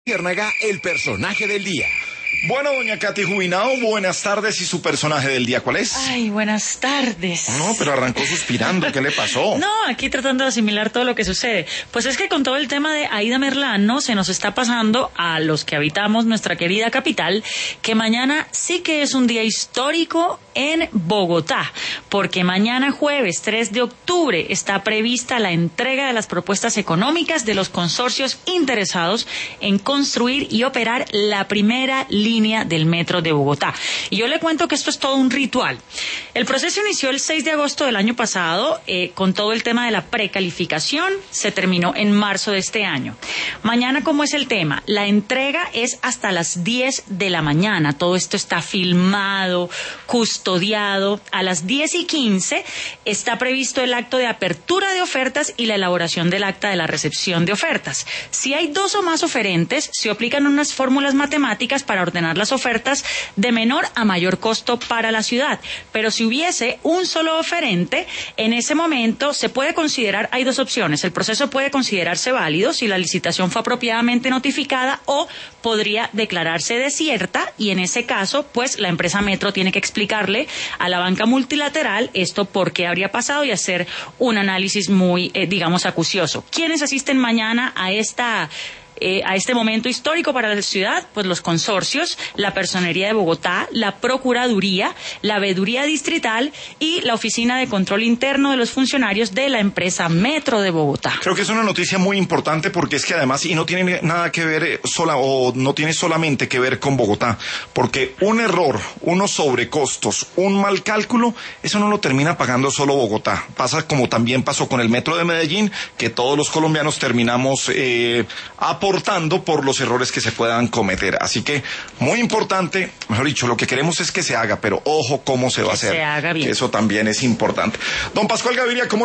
Ciérnaga, el personaje del día. Bueno, doña Katy Jubinao, buenas tardes. ¿Y su personaje del día cuál es? Ay, buenas tardes. No, pero arrancó suspirando. ¿Qué le pasó? No, aquí tratando de asimilar todo lo que sucede. Pues es que con todo el tema de Aida Merlano se nos está pasando a los que habitamos nuestra querida capital que mañana sí que es un día histórico en Bogotá, porque mañana jueves 3 de octubre está prevista la entrega de las propuestas económicas de los consorcios interesados en construir y operar la primera línea del metro de Bogotá. Y yo le cuento que esto es todo un ritual. El proceso inició el 6 de agosto del año pasado con todo el tema de la precalificación. Se terminó en marzo de este año. Mañana, ¿cómo es el tema? La entrega es hasta las 10 de la mañana. Todo esto está filmado, custodiado. A las 10:15 está previsto el acto de apertura de ofertas y la elaboración del acta de la recepción de ofertas. Si hay dos o más oferentes, se aplican unas fórmulas matemáticas para ordenar las ofertas de menor a mayor costo para la ciudad. Pero si hubiese un solo oferente, en ese momento se puede considerar, hay dos opciones. El proceso puede considerarse válido si la licitación fue apropiadamente notificada o podría declararse desierta y en ese caso, pues la empresa Metro tiene que explicarle a la banca multilateral esto por qué habría pasado y hacer un análisis muy, digamos, acucioso. ¿Quiénes asisten mañana a este momento histórico para la ciudad? Pues los consorcios, la Personería de Bogotá, la Procuraduría, la Veeduría Distrital y la Oficina de Control Interno de los funcionarios de la empresa Metro de Bogotá. Creo que es una noticia muy importante porque es que además, y no tiene nada que ver no tiene solamente que ver con Bogotá, porque un error, unos sobrecostos, un mal cálculo, eso no lo termina pagando solo Bogotá. Pasa como también pasó con el Metro de Medellín, que todos los colombianos terminamos aportando por los errores que se puedan cometer. Así que, muy importante, mejor dicho, lo que queremos es que se haga, pero ojo cómo se va a hacer. Que se haga bien. Que eso también es importante. Don Pascual Gaviria, ¿cómo